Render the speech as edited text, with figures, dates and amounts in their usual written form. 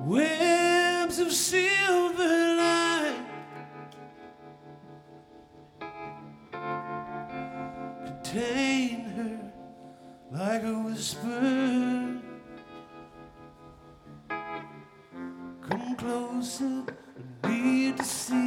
webs of silver light contain her like a whisper. Come closer, I need to see.